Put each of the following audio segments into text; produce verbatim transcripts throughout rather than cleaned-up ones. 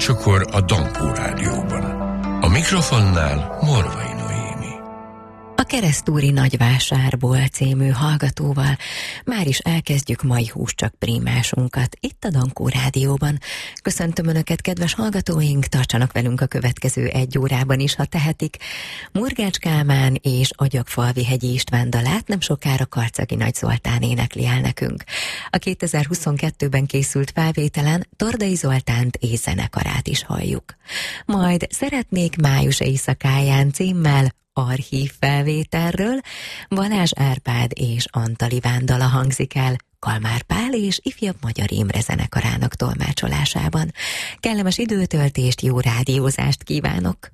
kilencekor a Dankó Rádióban. A mikrofonnál Morvai Noémi. A Keresztúri Nagyvásárból című hallgatóval már is elkezdjük mai húscsak prímásunkat itt a Dankó Rádióban. Köszöntöm Önöket, kedves hallgatóink, tartsanak velünk a következő egy órában is, ha tehetik. Murgács Kálmán és Agyagfalvi-hegyi István dalát nem sokára Karcagi Nagy Zoltán énekli el nekünk. A kétezer-huszonkettőben készült felvételen Tordai Zoltánt és zenekarát is halljuk. Majd Szeretnék május éjszakáján címmel archív felvételről Balázs Árpád és Antal Iván dala hangzik el Kalmár Pál és Ifjabb Magyar Imre zenekarának tolmácsolásában. Kellemes időtöltést, jó rádiózást kívánok!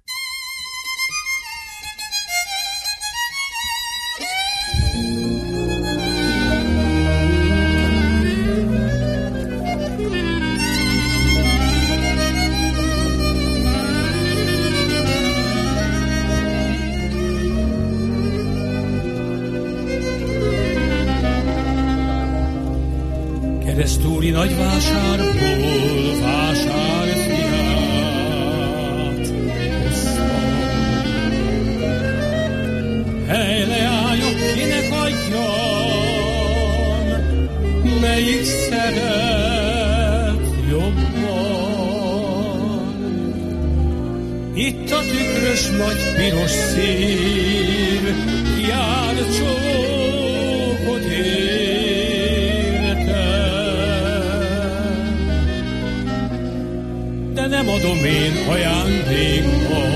Keresztúri Nagyvásárból vásárfiát hoztam. Hely, leányok, kinek adjam, melyik szeret jobban? Itt a tükrös nagy piros szív, jár csókot ér. De nem adom én ajándékba,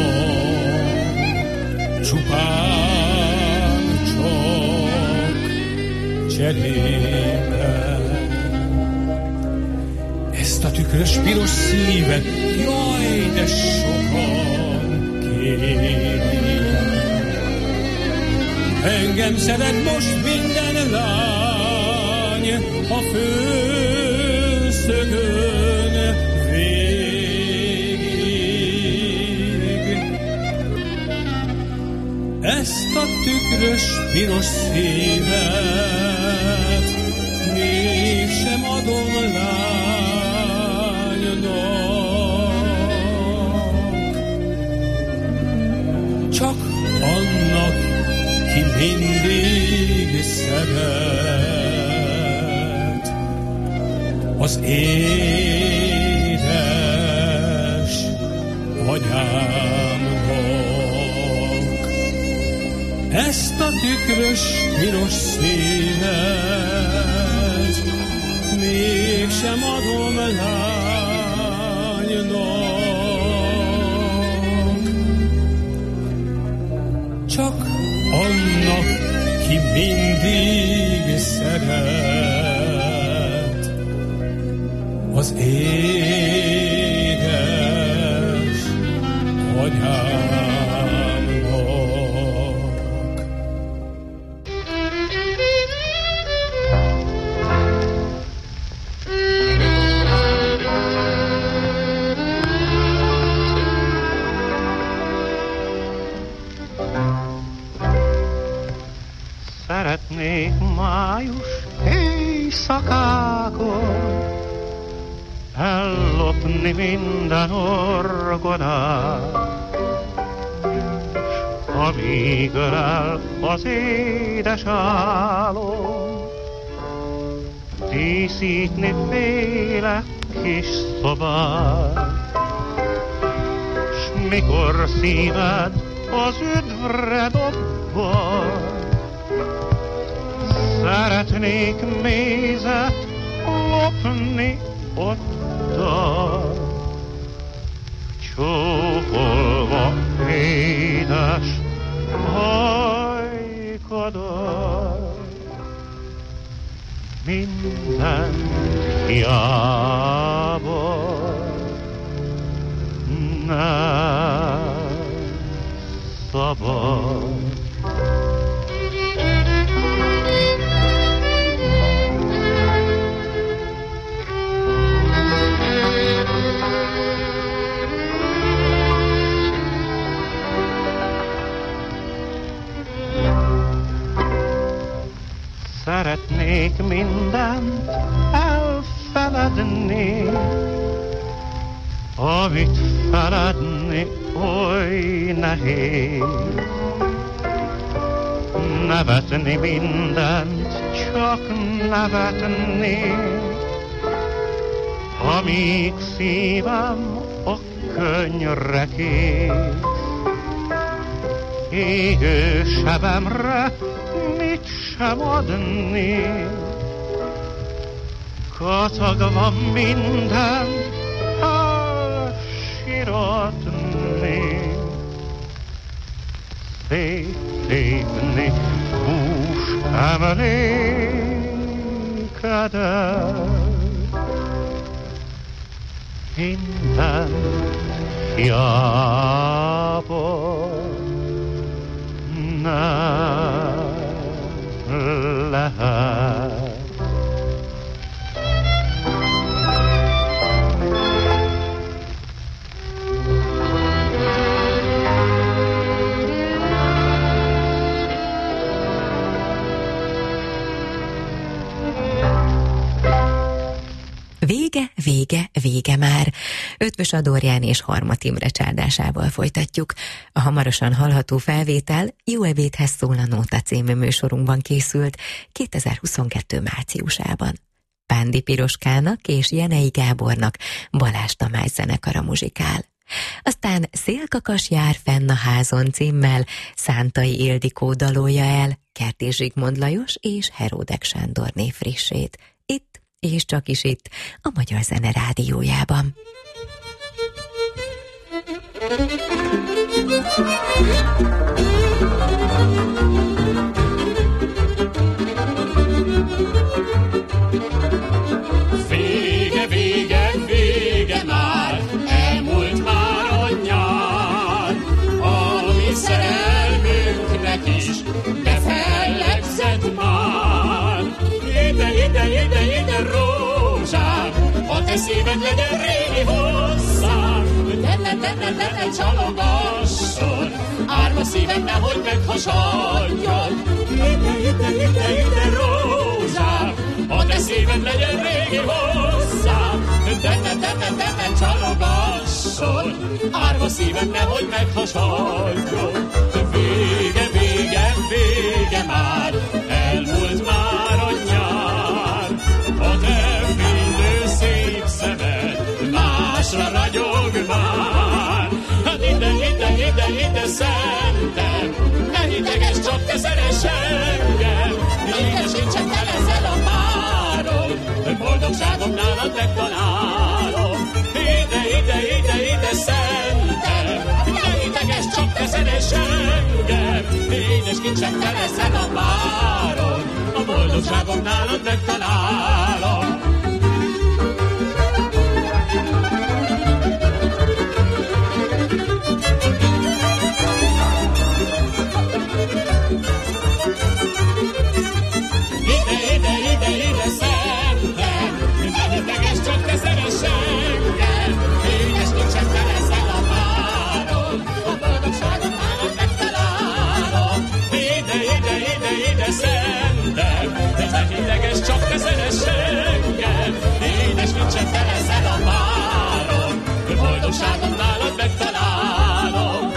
csupán csak cserébe. Ezt a tükrös piros szívet, jaj, de sokan kérik. Engem szeret most minden lány a főszögön végig. Ezt a tükrös piros szívet mégsem adom lánynak, csak annak, ki mindig szeret, az édes anyámnak. Ezt a tükrös piros szívet mégsem adom lánynak, csak annak, ki mindig szeret, az édes anyámnak. Szeretnék május éjszakákon ellopni minden orgonát, amíg ölel az édes álom, díszítni féle kis szobát, s mikor szíved az üdvre dobban, szeretnék mézet lopni ottan, csókolva édes hajkadat. Minden hiába nem szabad. Szeretnék mindent elfeledni, amit feledni oly nehéz. Nevetni mindent, csak nevetni, amíg szívem a könnyre kész. Égő sebemre mit sem adni, kacagva minden elsiratni. Széttépni hús emlékedet, minden hiába nem lehet. Vége, vége, vége már. Ötvös Adorján és Harmat Imre csárdásával folytatjuk. A hamarosan hallható felvétel Jó ebédhez szól a Nóta című műsorunkban készült kétezer-huszonkettő márciusában. Pándi Piroskának és Jenei Gábornak Balázs Tamás zenekara muzsikál. Aztán Szélkakas jár fenn a házon címmel Szántai Ildikó dalolja el Kertész Zsigmond Lajos és Heródek Sándor név frissét. Itt és csak is itt, a Magyar Zene Rádiójában. Vége, vége, vége már, elmúlt már a nyár, ami szerelmünknek is befellegzett már. Ide, ide, ide, ide, rózsám, a te szíved legyen régi hozzám. De ne, de ne, de ne csalogasson, árva szívem nehogy meghasadjon. Ide, ide, ide, ide, rózsám, a te szíved legyen régi hozzám. De ne, de ne, de ne csalogasson, árva szívem nehogy meghasadjon. Vége, vége, vége már, elmúlt már a nyár, a te fénylő szép szemed másra ragyog már. Hát ide, ide, ide, ide szentem, ne hideges, csak te szeress engem. Édes kincsem, te leszel a párom, boldogságom nálad megtalálom. Ide, ide, ide, ide szentem, ne hideges, csak te szeress engem. Édes kincsem, te leszel a párom, a boldogságom nálad megtalálom. Csak te szeress engem, édes nincsen, te leszel a párom, boldogságom nálad megtalálom.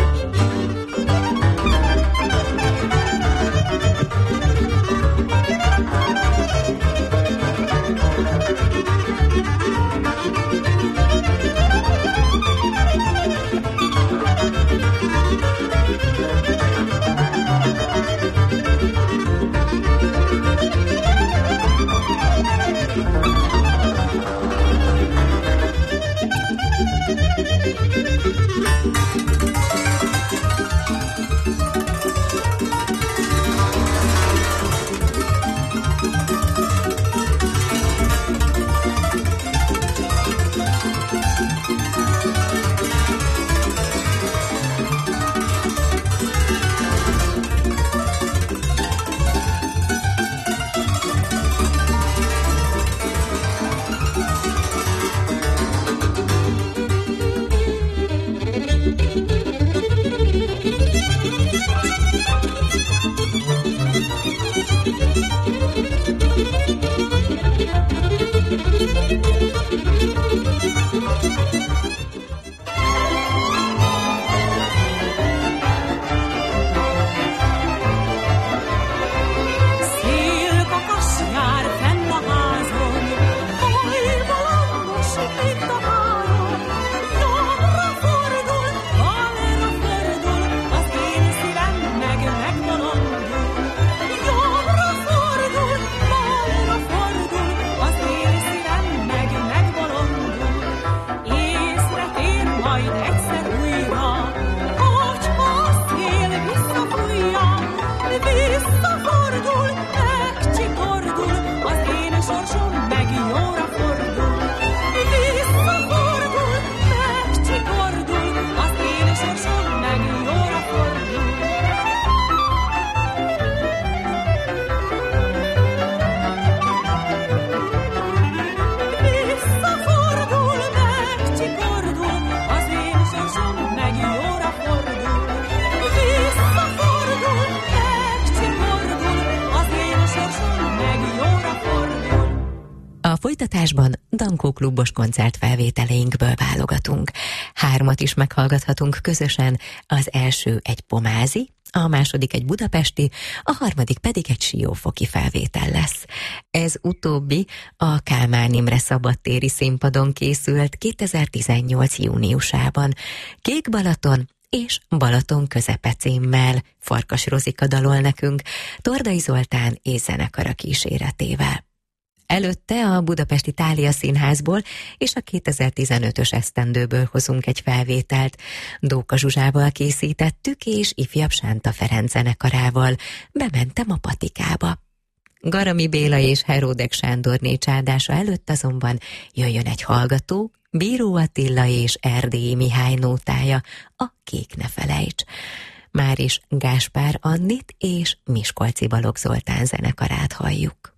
Folytatásban Dankó klubos koncertfelvételeinkből válogatunk. Hármat is meghallgathatunk közösen, az első egy pomázi, a második egy budapesti, a harmadik pedig egy siófoki felvétel lesz. Ez utóbbi a Kálmán Imre szabadtéri színpadon készült kétezer-tizennyolc júniusában. Kék Balaton és Balaton közepe címmel. Farkas Rozika dalol nekünk, Tordai Zoltán és zenekara kíséretével. Előtte a Budapesti Thália Színházból és a kétezer-tizenötös esztendőből hozunk egy felvételt. Dóka Zsuzsával készítettük, és ifjabb Sánta Ferenc zenekarával. Bementem a patikába. Garami Béla és Heródek Sándorné csádása előtt azonban jöjjön egy hallgató, Bíró Attila és Erdélyi Mihály nótája, a Kék ne felejts. Már is Gáspár Annit és Miskolci Balogh Zoltán zenekarát halljuk.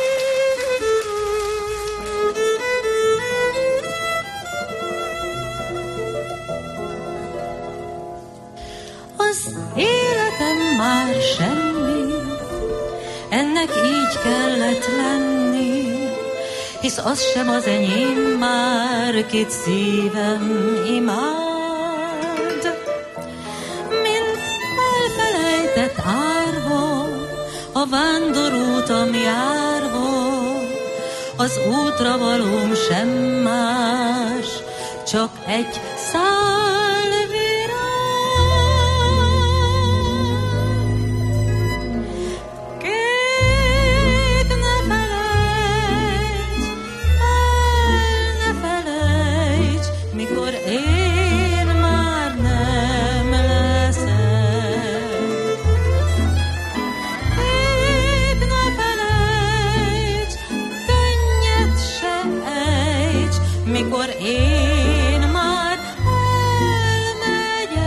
Az életem már semmi, ennek így kellett lenni, hisz az sem az enyém már, kit szívem imád. Mint elfelejtett árva, a vándorútam járva, az útra valóm sem más, csak egy szál virág. Kék ne felejts, el ne felejts, mikor én már nem leszek. Kék ne felejts, könnyet se ejts, mikor én már elmegyek.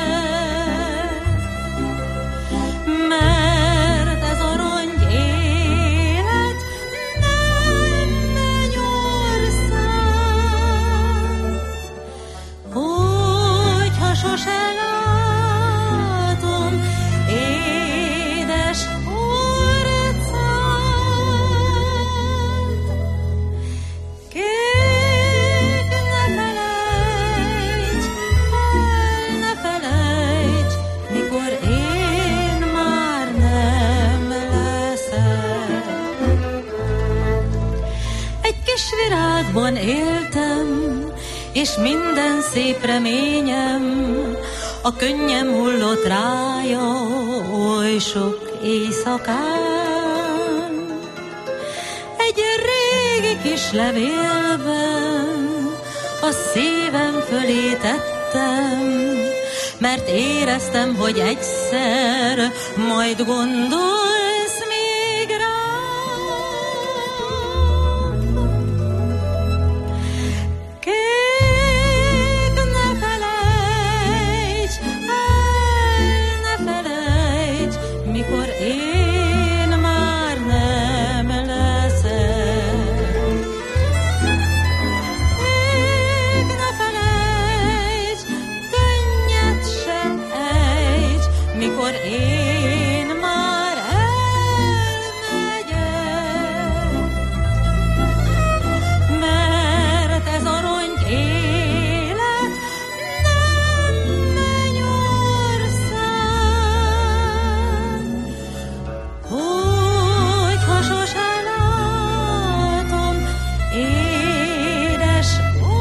Mert ez a rongy élet nem mennyország. Hogyha sose látom édes orcád. Kék ne felejts, el ne felejts, mikor én már nem leszek. Egy kis virágban éltem, és minden szép reményem a könnyem hullott rája oly sok éjszakán. Egy régi kis levélben a szívem fölé tettem, mert éreztem, hogy egyszer majd gondolsz még rám. Kék ne felejts, el ne felejts, mikor én már nem leszek. Kék ne felejts, könnyet se ejts, mikor én már elmegyek. Mert ez a rongy élet nem mennyország. Hogyha sose látom édes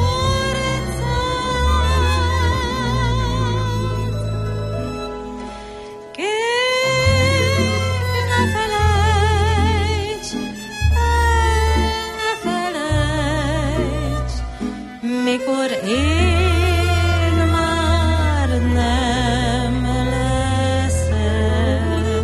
orcád. Kék ne felejts, el ne felejts, mikor én már nem leszek.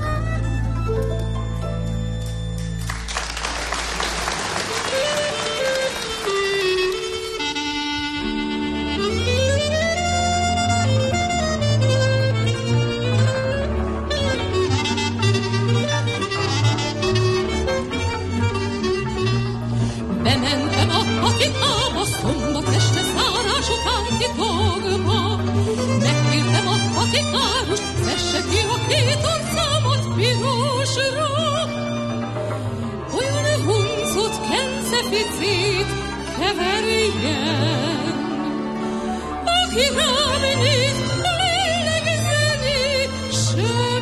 Bementem a patikába, szombat este szárás után titokba. Megkértem a patikárust, vesse ki a két orcámat pirosra. Olyan huncut, kence ficit keverjen. Aki rám néz, lélegzeni sem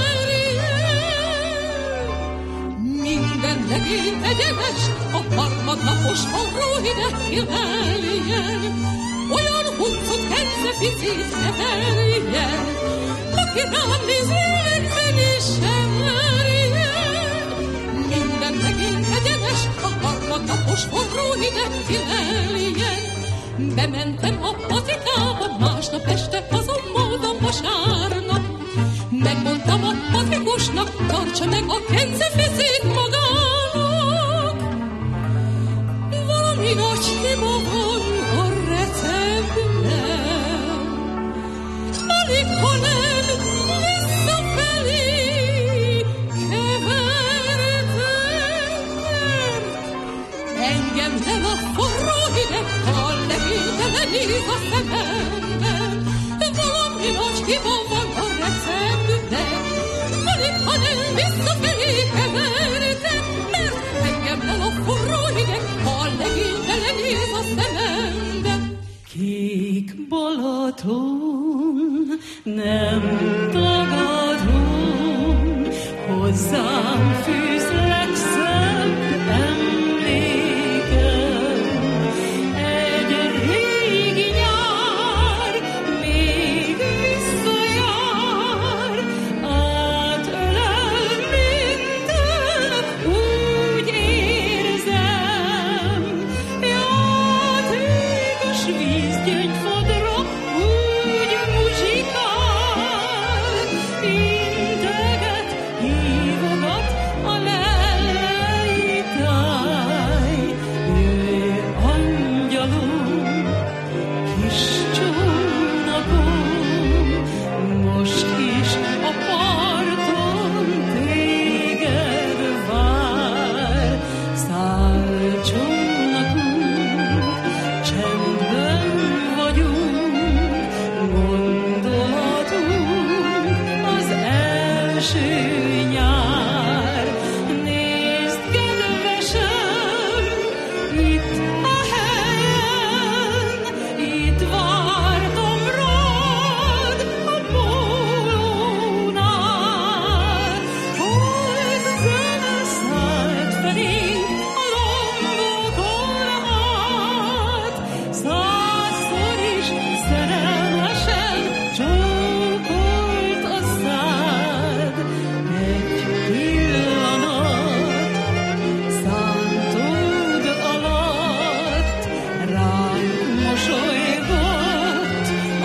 merjen. Minden legény egyenes, a harmadnapos forró hideg kiveljen. Olyan huncut kence ficit keverjen. Aki rám néz, lélegzeni sem merjen. Minden legény egyenes, a harmadnapos forró hideg kiveljen. Bementem a patikába, másnap este azonban a vasárnap. Megmondtam a patikusnak, tartsa meg a kenceficit magának. Valami nagy hiba van a receptben. Alig, ha nem visszafelé kevertem. Engem nem a forró hideg, a legénytelen íz a szememben. Valami nagy hiba van a receptben. Alig, ha nem visszafelé kevertem, mert engem nem a forró hideg, a legénytelen íz a szememben. Kék Balaton, nem tagadom, hozzám fűz legszebb emlékem. Egy régi nyár még visszajár, átölel minden, úgy érzem. Játékos vízgyöngyfodra úgy muzsikál, integet, hívogat a lelei táj. Jöjj, angyalom, kis csónakom, most is a parton téged vár. Szállj, csónakom, csendben vagyunk, gondolatunk az első nyár. Nézd, kedvesem, itt a helyen, itt vártam rád a pólónál. Hold zene szállt felénk a lombokon át, százszor is szerelmesen csókolt a szád. Egy pillanat szántód alatt ránk mosolygott a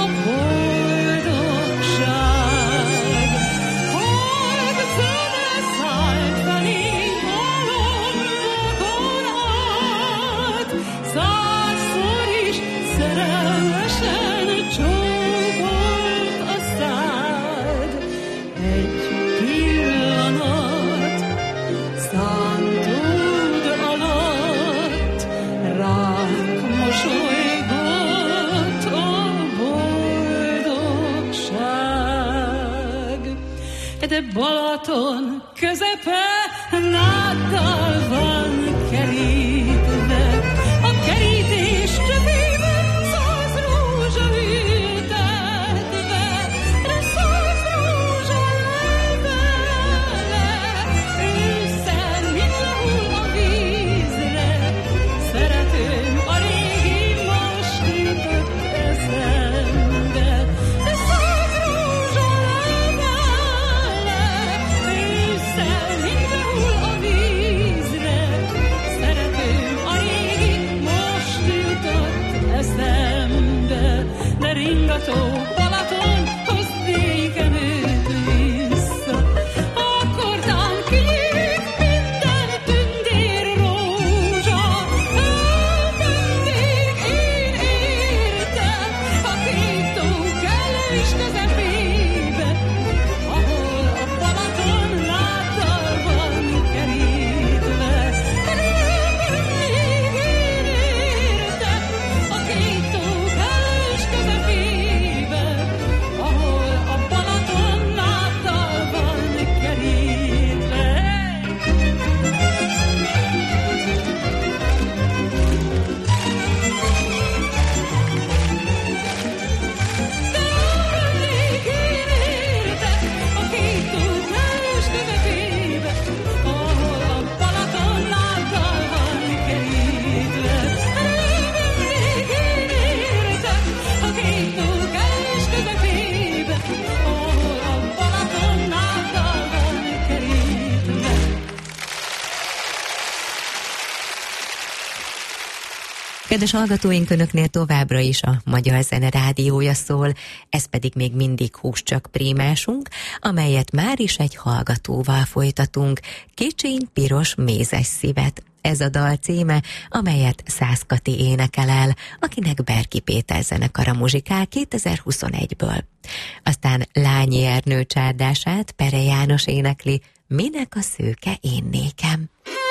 boldogság. Hold zene szállt felénk a lombokon át, százszor is szerelmesen csókolt a szád. Egy pillanat szántód alatt ránk mosolygott a boldogság. De Balaton közepe náddal van kerítve, a kerítés többében száz rózsa ültetve, de száz rózsa levele, ősszel mind lehull a vízre. Szeretőm, a régi most jutott eszembe, de száz rózsa levele, ősszel mind lehull a vízre. Szeretőm, a régi most jutott eszembe, de ringató Balaton, hozd nékem őt vissza. Akkordán kinyílt minden tündér rózsa, elmennék én értem a két tó kellős közepébe, ahol a Balaton lábbal van kerítve. Elmennék én értem a két tó kellős közepébe, Kedves hallgatóink, önöknél továbbra is a Magyar Zene Rádiója szól, ez pedig még mindig Húscsak prímásunk, amelyet már is egy hallgatóval folytatunk, Kicsiny piros mézes szívet. Ez a dal címe, amelyet Szász Kati énekel el, akinek Berki Péter zenekara muzsikál kétezer-huszonegyből. Aztán Lányi Ernő csárdását Pere János énekli, Minek a szőke én nékem.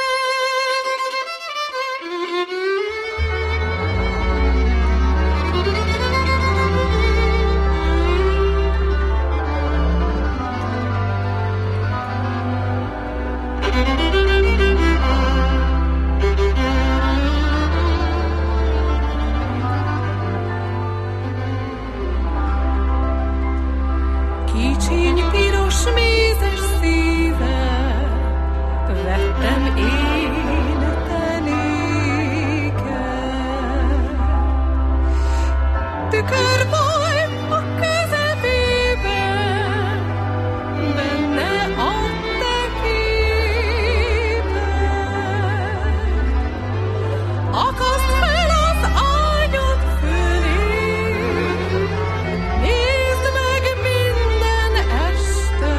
Kicsiny piros mézes szíve, vettem én te néked. Tükörbaj a közepében, benne a te képed. Akaszd fel az ágyad fölé, nézd meg minden este,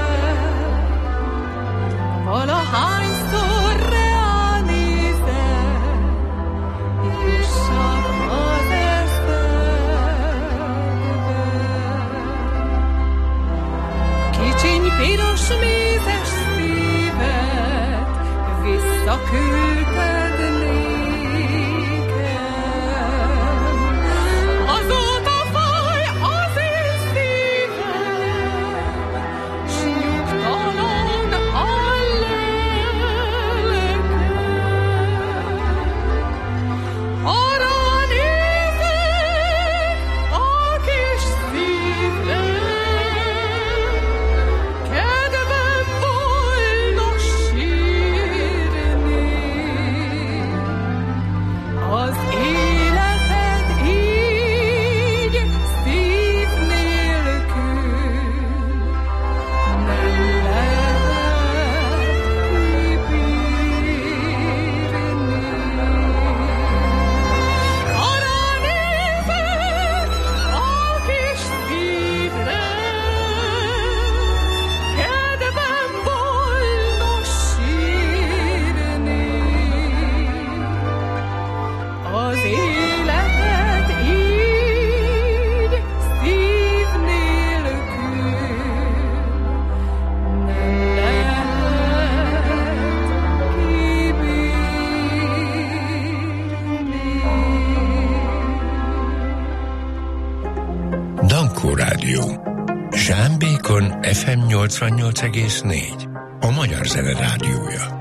valahányszor ránézel, és csak az eszedbe. Kicsiny piros mézes szívet visszaküldted nékem. Azóta fáj az én szívem, s nyugtalan a lelkem. Arra nézek a kis szívre, kedvem volna sírni. Az életed így szív nélkül nem lehet kibírni. Arra nézek a kis szívre, kedvem volna sírni. Az életed így szív nélkül nem lehet kibírni. Dankó Rádió. Sámbékon ef em nyolcvannyolc egész négy. A Magyar Zene Rádiója.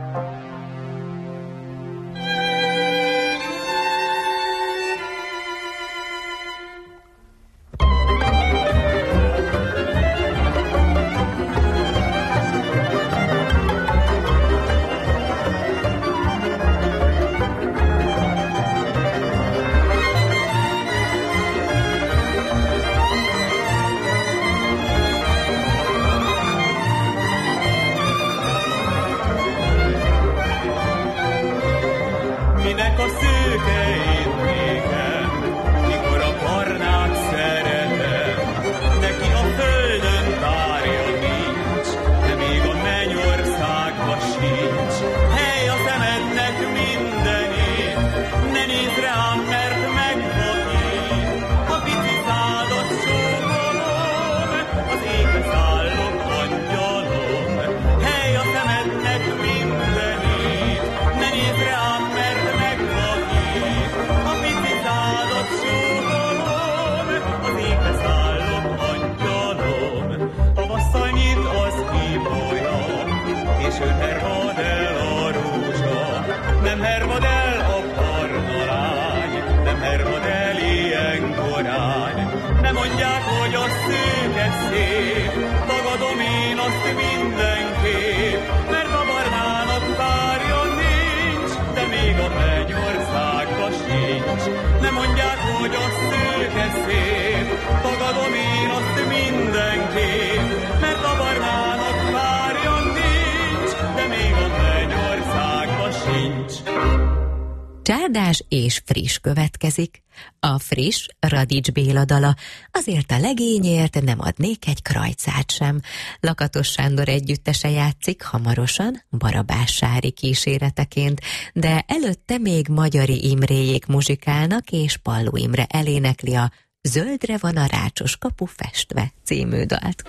Minek a szőke én nékem, mikor a barnát szeretem. Neki a földön párja nincs, de még a mennyországba sincs. Hely a szemednek mindenét, ne nézd rám, mert megvakít. A pici szádat csókolom, az égbe szállok angyalom. Hely a szemednek mindenét, ne nézd rám, mert megvakít. A pici szádat csókolom, az égbe szállok angyalom. A vasszal nyit az ibolya, és őt hervad el a rózsa. Nem hervad el a barna lány, nem hervad el ilyen korán. Nem mondják, hogy a szőke szép, tagadom én azt mindenképp, mert a barnának párja nincs, de még a mennyországba sincs. Nem mondják, hogy a szőke szép, tagadom én azt mindenképp, mert a barnának párja nincs, de még a mennyországba sincs. Csárdás és Friss következik. A Friss, Radics Béla dala, azért a legényért nem adnék egy krajcát sem. Lakatos Sándor együttese játszik hamarosan, Barabás Sári kíséreteként, de előtte még Magyari Imréjék muzsikálnak, és Palló Imre elénekli a Zöldre van a rácsos kapu festve című dalt.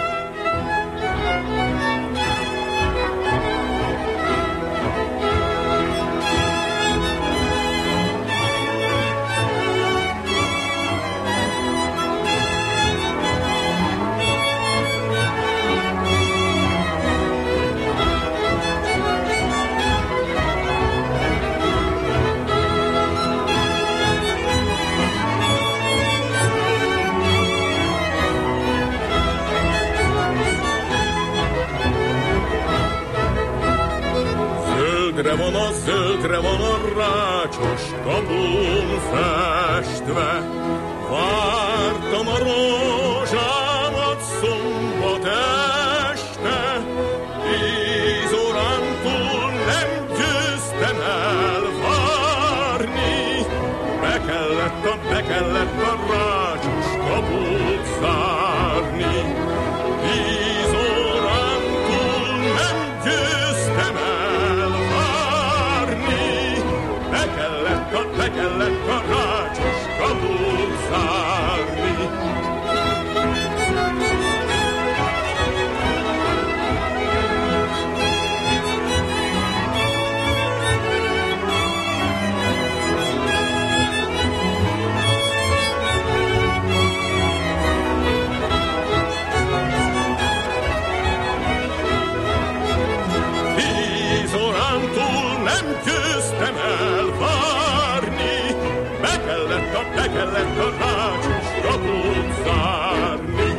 Zöldre van a zöldre van a rácsos kapun festve, vártam a rózsámat szombat este, tíz órán túl nem győztem elvárni, be kellett a, be kellett a rácsos kaput zárni. Tíz órán túl nem győztem elvárni, be kellett a, be kellett a rácsos kaput zárni. Tíz órán túl nem győztem elvárni, be kellett a, be kellett a rácsos kaput zárni.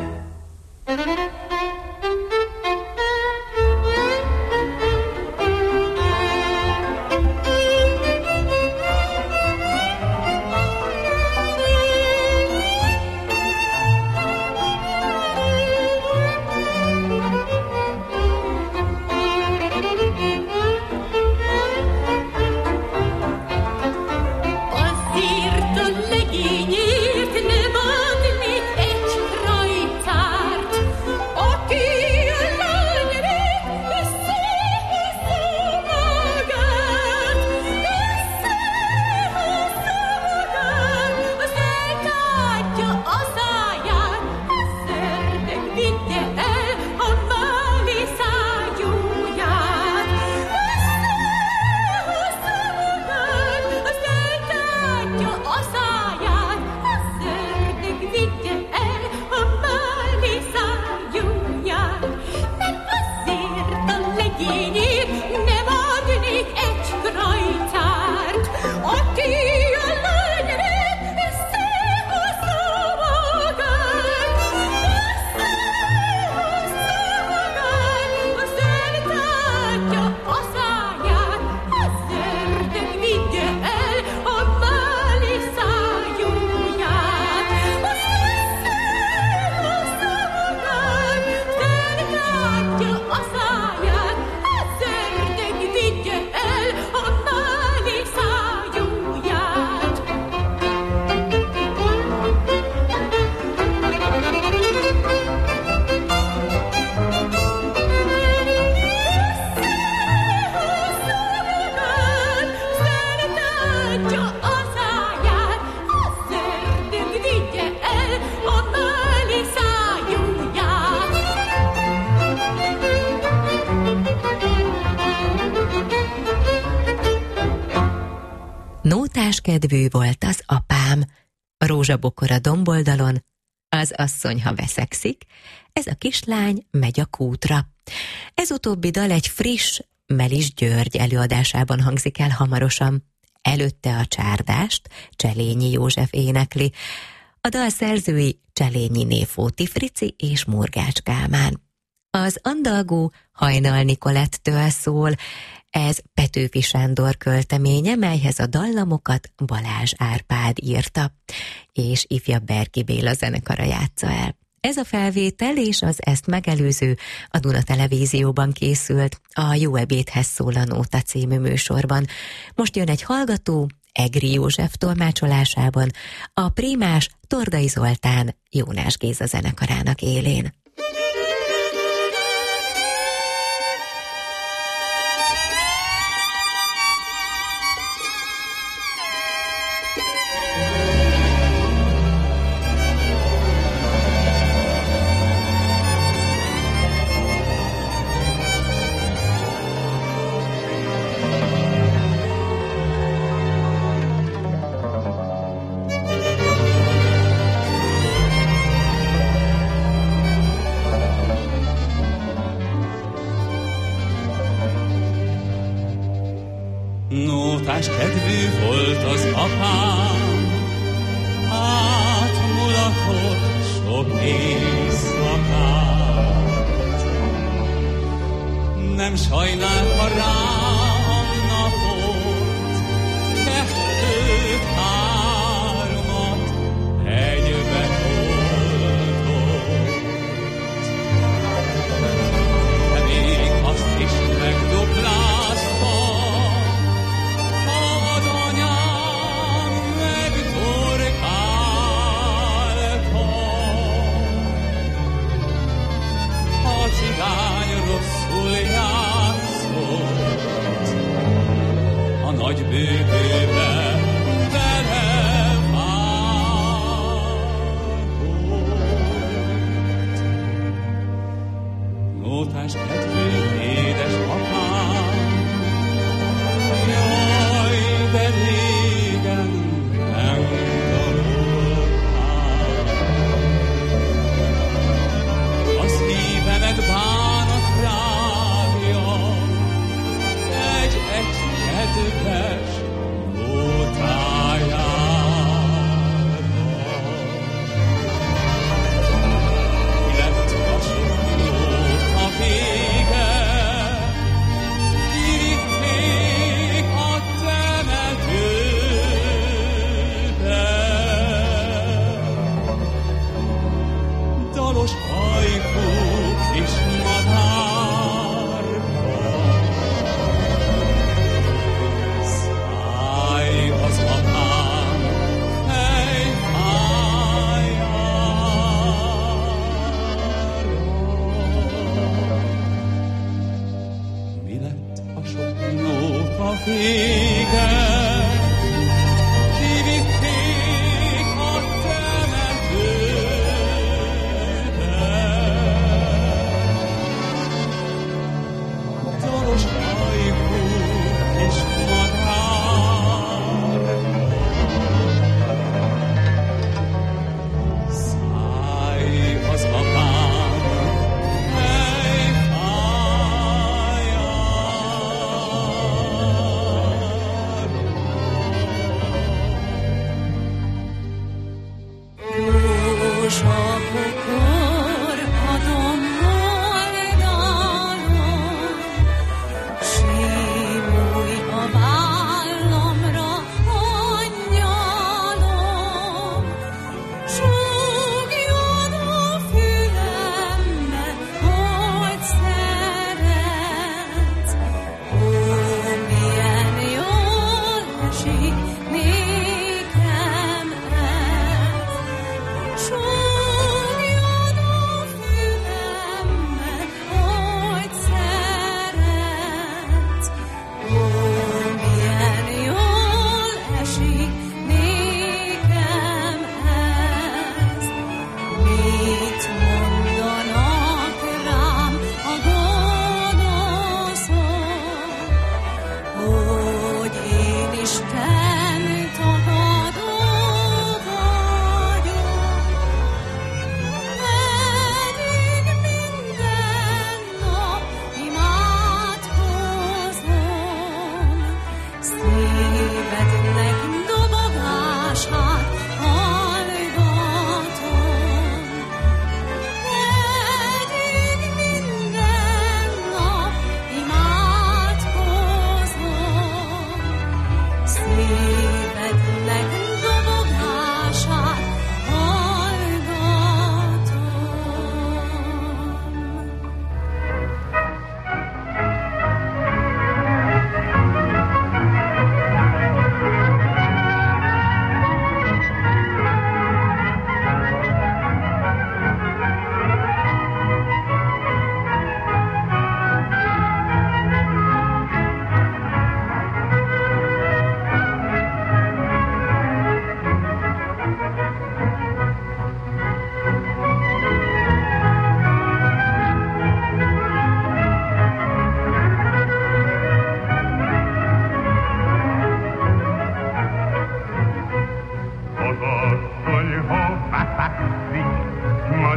Azért a legényért nem adnék egy krajcárt, aki a lányrét összehozza magát, összehozza magát, az eltátja a száját, a szerdeg vigye el a máli szájúját, összehozza magát, az eltátja a száját, a szerdeg vigye el a máli szájúját. Mert azért a legényért nem adnék egy krajcárt, aki a lányrét összehozza magát, összehozza magát, az eltátja a száját, a szerdeg vigye el a máli szájúját. Az összehozza magát, az eltátja a száját, a szerdeg vigye el a máli szájúját. Szertátja a száját, a szerdeg vigye el a máli szájúját. Nótás kedvű volt az apám, rózsabokor a domboldalon, az asszony, ha veszekszik, ez a kislány megy a kútra. Ez utóbbi dal egy friss, Melis György előadásában hangzik el hamarosan. Előtte a Csárdást Cselényi József énekli. A dal szerzői Cselényi Néfóti Frici és Murgács Kálmán. Az andalgó Hajnal Nikolettől szól, ez Petőfi Sándor költeménye, melyhez a dallamokat Balázs Árpád írta, és ifjabb Berki Béla zenekara játsza el. Ez a felvétel és az ezt megelőző a Duna Televízióban készült a Jó ebédhez szól a Nóta című műsorban. Most jön egy hallgató, Egri József tolmácsolásában, a prímás Tordai Zoltán Jónás Géza zenekarának élén. Nótás kedvű volt az apám, átmulatott sok éjszakát. Nem sajnálta rá a napot, kettőt, hármat egybe toltott. De még azt is megduplázta, cigány rosszul játszott, a nagy bőgőbe belevágott. Nótás kedvű édes apám, jaj, de régen nem szívemet bánat rágja, egy-egy kedves nótájára. Mi lett a sok nóta vége, kivitték a temetőbe. Dalos hajkúk és madárka, száj az apám fejfájára. Mi lett a sok nóta vége, kivitték a temetőbe. Dalos hajkúk és madárka, száj az apám fejfájára. Józsapokor adom oldalon, simulj a vállamra, angyalom, súgjon a fülembe, hogy szeretsz. Ó, milyen jól esik nékem ez. Súgjon a fülembe, hogy szeretsz. Ó, milyen jól esik nékem ez. Mit mondanak rám a gonoszok, hogy én Isten tagadó vagyok, pedig minden nap imádkozom, szívednek dobogását hallgatom.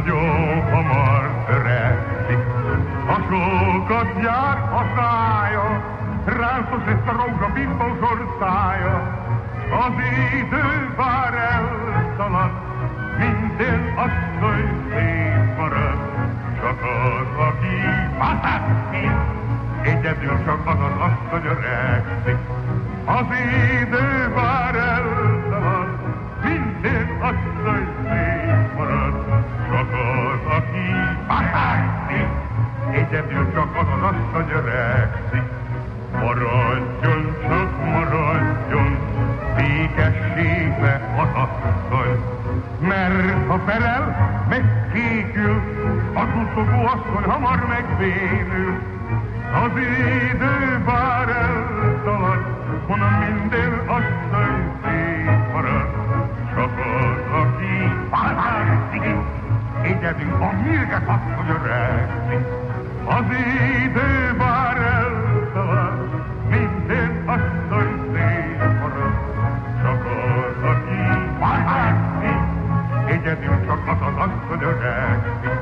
nagyon hamar öregszik. A sokat jár a szája, rántos ezt a rózsabimbó sorszája. Az idő vár elszalad, minden asszony szép marad. Csak az, aki vasászik, egyedül csak az az asszony öregszik. Az idő vár elszalad, minden asszony szép marad. Csak az, aki vasászik, egyedül csak az az asszony öregszik. Maradjon, csak maradjon, békességbe az asszony, mert ha felel, megkékül, az utolsó asszony hamar megvénül. Az idő vár elszalad, honnan minden asszony szép marad. Csak az, aki válvárszik, egyedül a mérges asszony öregszik. Az idő vár elszalad, minden asszony szép marad. Csak az, aki válvárszik, egyedül csak az az asszony öregszik.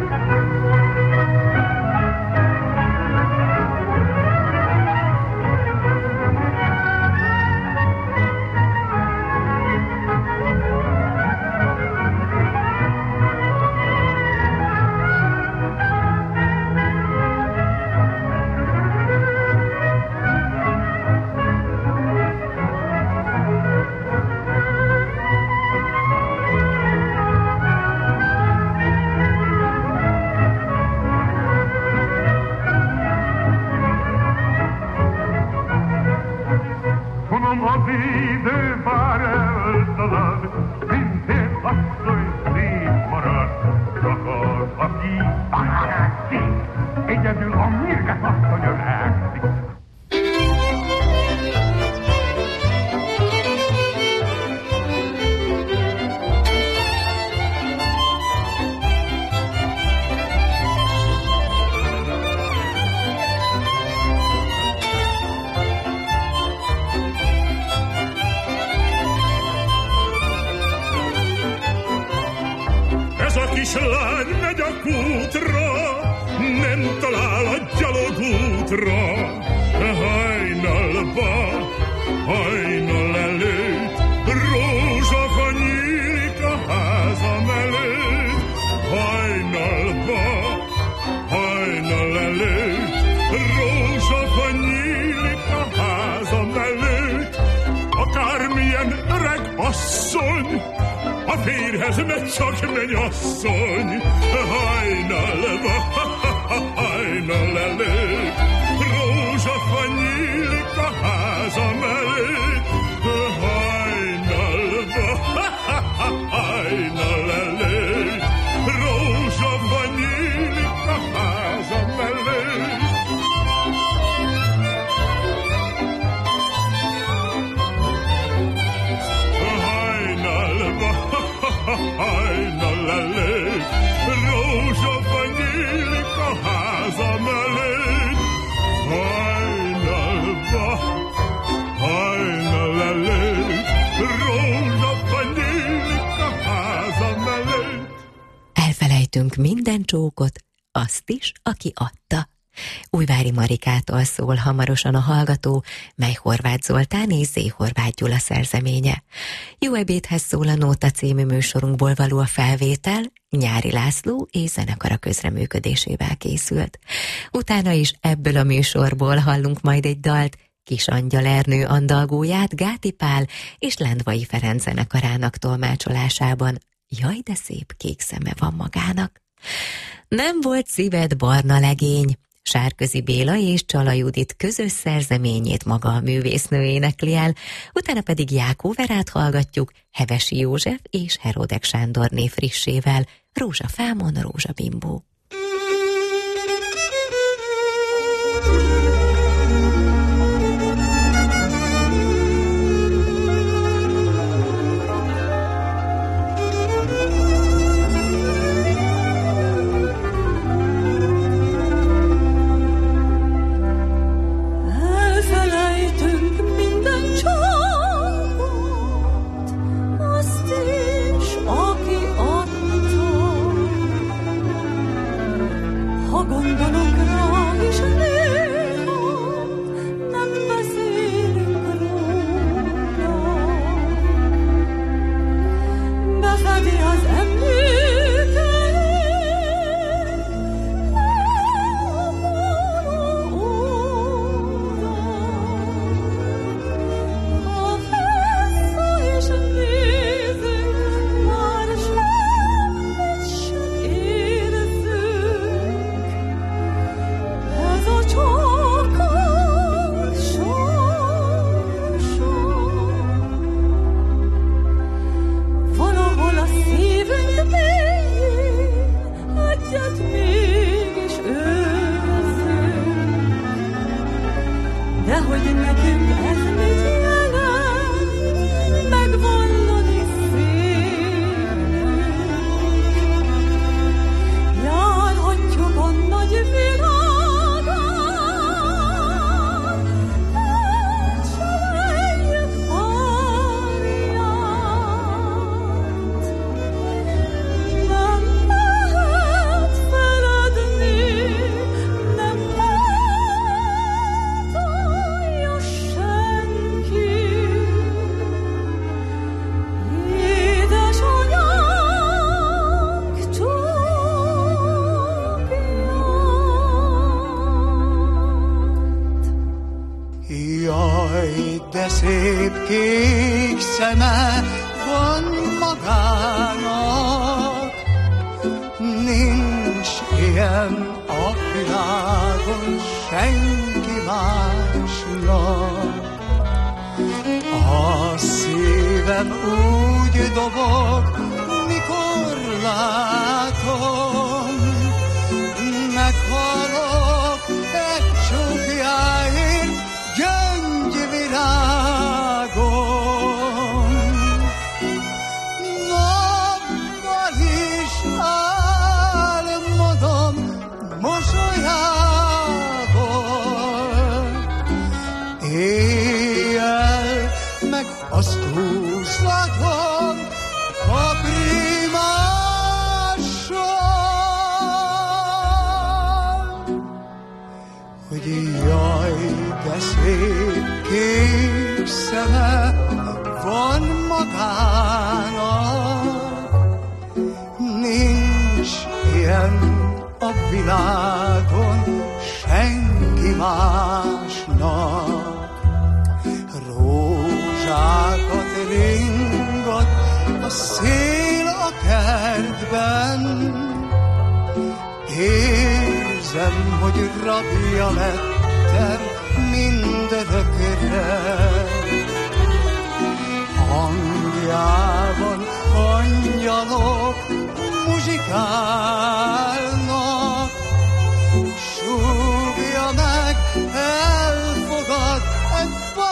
Az idő vár elszalad, minden asszony szép marad. Csak az, aki válvárszik, egyedül a mérges asszony öregszik. Kislány megy a kútra, nem talál a gyalogútra. Hajnalba, hajnal előtt, rózsafa nyílik a házam előtt. Hajnalba, hajnal előtt, rózsafa nyílik a házam előtt. Akármilyen öreg asszony, a férhez megy, csak mennyasszony. Hajnalba, hajnal előtt, rózsafa nyílik a házam előtt. Hajnalba, hajnal előtt, rózsafa nyílik a házam előtt. Hajnal előtt, rózsafa nyílik a házam előtt. Hajnalba, hajnal előtt, rózsafa nyílik a házam előtt. Elfelejtünk minden csókot, azt is, aki adta. Újvári Marikától szól hamarosan a hallgató, mely Horváth Zoltán és Zé. Horváth Gyula szerzeménye. Jó ebédhez szól a Nóta című műsorunkból való a felvétel, Nyári László és zenekara közreműködésével készült. Utána is ebből a műsorból hallunk majd egy dalt, Kis Angyal Ernő andalgóját Gáti Pál és Lendvai Ferenc zenekarának tolmácsolásában. Jaj, de szép kék szeme van magának. Nem volt szíved barna legény. Sárközi Béla és Csala Judit közös szerzeményét maga a művésznő énekli el, utána pedig Jákó Verát hallgatjuk Hevesi József és Heródek Sándorné frissével, Rózsafámon rózsabimbó. Azt is, aki adta, szép kék szeme van magának, nincs ilyen a világon senki másnak. A szívem úgy dobog, mikor látom, meghalok egy csukjáért gyöngyvirágon. Nappal is álmodom mosolyából, éjjel meg azt húzhatom a primással, hogy jaj, de szép kék szeme van magának, nincs ilyen a világon senki másnak. Rózsákat ringat a szél a kertben, érzem, hogy rabja lettem mindörökre. Hangjában angyalok muzsikálnak, súgja meg, elfogad egy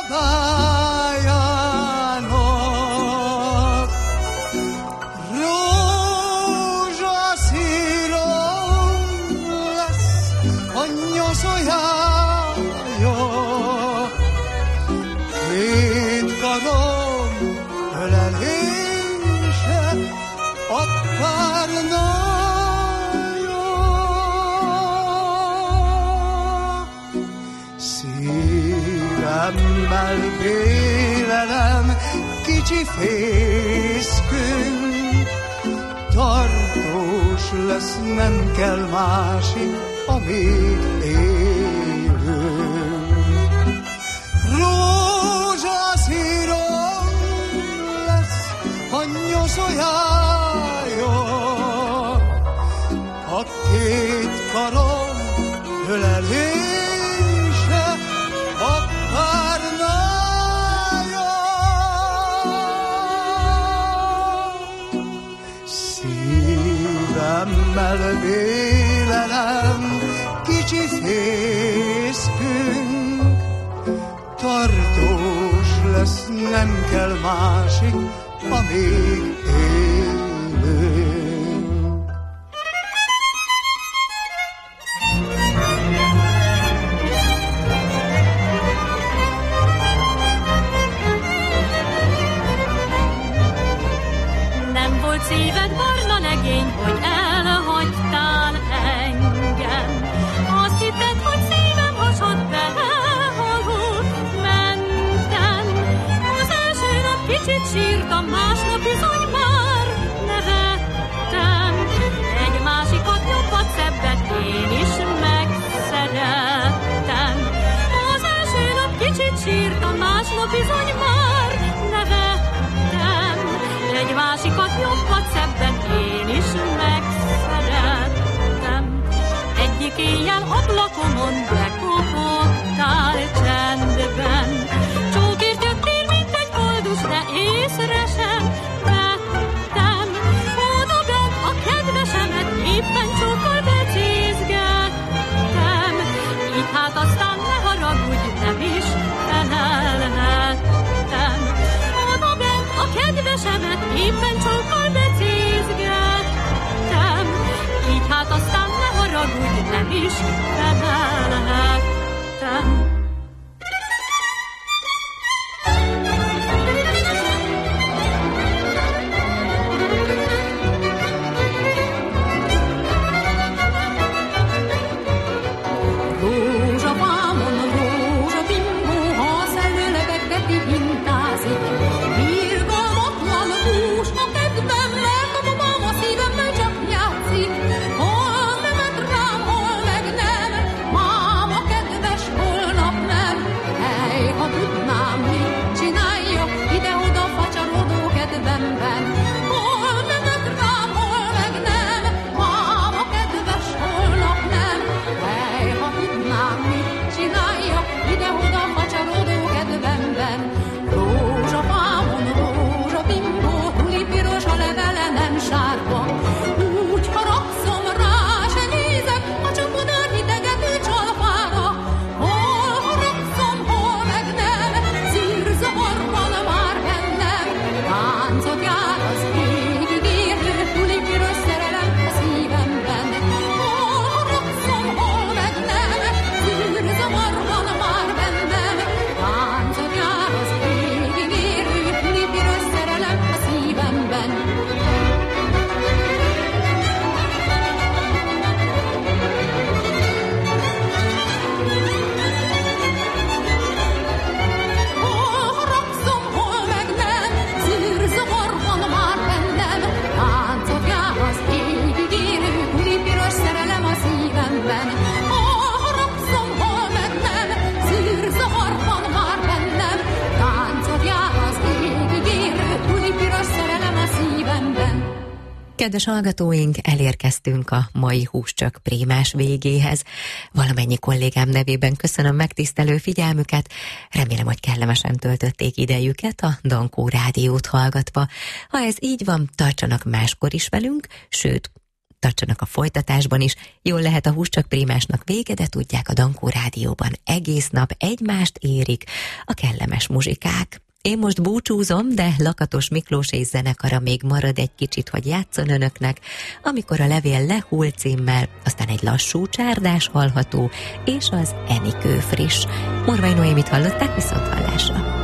babájának. Rózsaszírom lesz a nyoszójája, két karom ölelése a párnája. Szívemmel vélelem kicsi fészkünk, tartós lesz, nem kell másik, amíg élünk. Rózsaszírom lesz a nyoszójája, a két karom ölelése a párnája. Szívemmel vélelem kicsi fészkünk, tartós lesz, nem kell másik, amíg élünk. Nem volt szíved barna legény, hogy elhagytál engem. Azt hitted, hogy szívem hasad belehalott, mentem. Az első nap kicsit sírtam, másnap bizony már nevettem. Egy másikat, jobbat, szebbet én is megszerettem. Az első nap kicsit sírtam, másnap bizony már nevettem. Egy másikat, jobbat, szebbet én is megszerettem. Egyik éjjel ablakomon bekopogtál csendben. Csókért jöttél, mint egy koldus, de észre sem vettem. Oda bent a kedvesemet éppen csókkal becézgettem. Így hát aztán ne haragudj, nem is felelhettem. Oda bent a kedvesemet éppen csókkal becézgettem. Így hát aztán ne haragudj, nem is felelhettem. Rózsafámon, rózsabimbó, ha a szellő lebegteti hintázik. Irgalmatlan hús a kedvem, mert a babám a szívemmel csak játszik. Hol nemet rám, hol meg nem, máma kedves volna Kedves hallgatóink, elérkeztünk a mai Húscsak Prímás végéhez. Valamennyi kollégám nevében köszönöm megtisztelő figyelmüket. Remélem, hogy kellemesen töltötték idejüket a Dankó Rádiót hallgatva. Ha ez így van, tartsanak máskor is velünk, sőt, tartsanak a folytatásban is. Jól lehet a Húscsak Prímásnak vége, de tudják, a Dankó Rádióban egész nap egymást érik a kellemes muzsikák. Én most búcsúzom, de Lakatos Miklós és zenekara még marad egy kicsit, hogy játszon önöknek, amikor a levél lehull címmel, aztán egy lassú csárdás hallható, és az Enikő friss. Morvai Noémit hallották, viszont hallásra.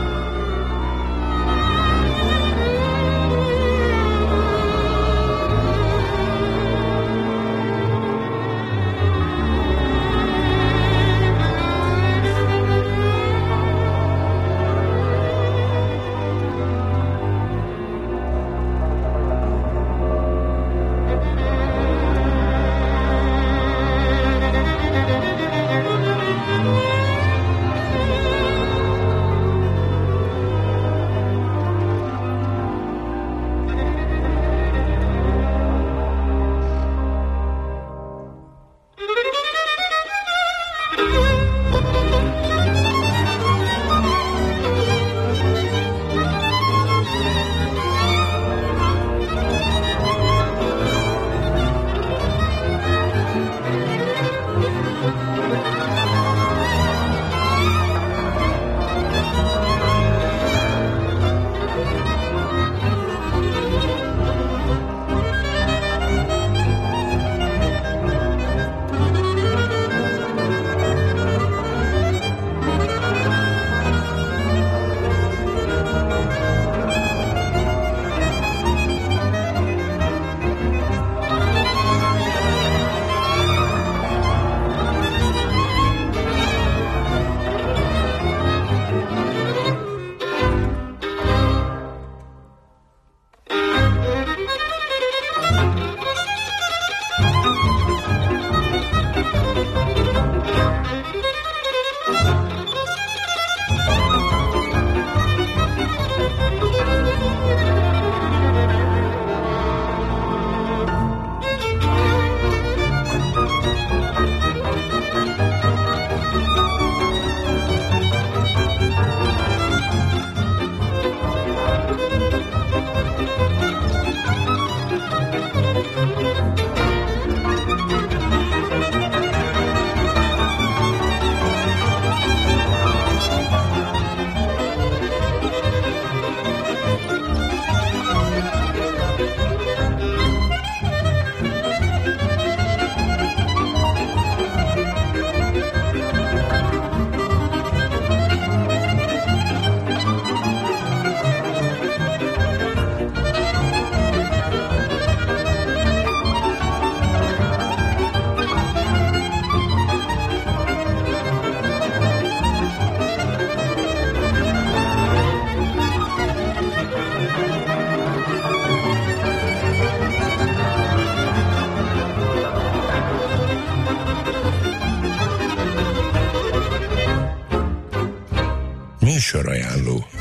Műsorajánló.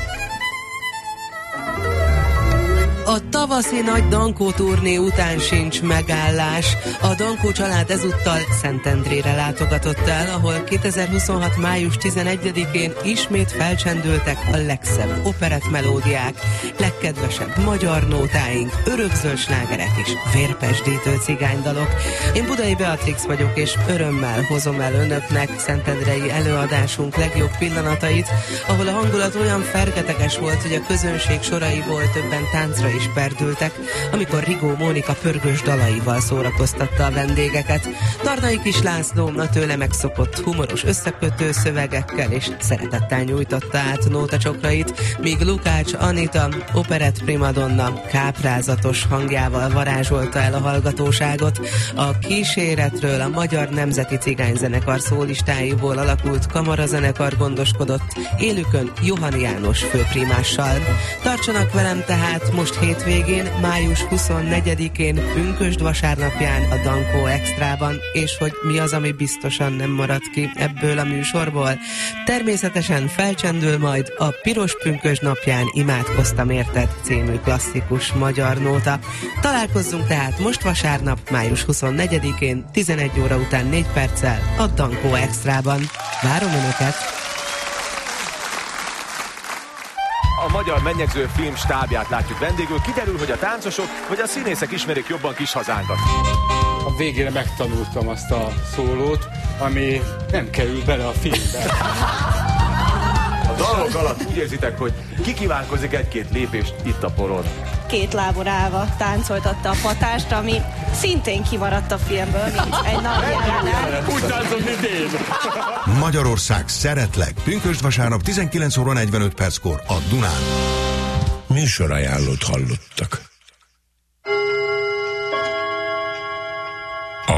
A tavaszi nagy Dankó turné után sincs megállás. A Dankó család ezúttal Szentendrére látogatott el, ahol kétezer-huszonhat. május tizenegyedikén ismét felcsendültek a legszebb operett melódiák, legkedvesebb magyar nótáink, örökzöld slágerek és vérpesdítő cigánydalok. Én Budai Beatrix vagyok, és örömmel hozom el önöknek szentendrei előadásunk legjobb pillanatait, ahol a hangulat olyan fergeteges volt, hogy a közönség soraiból többen táncra is perdültek, amikor Rigó Mónika pörgős dalaival szórakoztatta a vendégeket. Tarnai Kis László a tőle megszokott humoros összekötő szövegekkel és szeretettel nyújtotta át nótacsokrait, míg Lukács Anita operett primadonna káprázatos hangjával varázsolta el a hallgatóságot. A kíséretről a Magyar Nemzeti Cigányzenekar szólistáiból alakult kamarazenekar gondoskodott, élükön Johann János főprimással. Tartsanak velem tehát most hét hétvégén, május huszonnegyedikén, pünkösd vasárnapján a Dankó Extrában, és hogy mi az, ami biztosan nem marad ki ebből a műsorból. Természetesen felcsendül majd a Piros pünkösd napján imádkoztam érted című klasszikus magyar nóta. Találkozzunk tehát most vasárnap, május huszonnegyedikén, tizenegy óra után négy perccel a Dankó Extrában. Várom Önöket! A magyar mennyegző film stábját látjuk vendégül. Kiderül, hogy a táncosok vagy a színészek ismerik jobban kis hazánkat. A végére megtanultam azt a szólót, ami nem kerül bele a filmbe. A dalok alatt úgy érzitek, hogy ki kívánkozik egy-két lépést itt a poron. Két lábon állva táncoltatta a patást, ami szintén kimaradt a filmből, mint egy nagy jelenleg. Úgy táncol, mint én. Magyarország, szeretlek. Pünkösd vasárnap tizenkilenc óra negyvenöt perckor a Dunán. Műsorajánlót hallottak.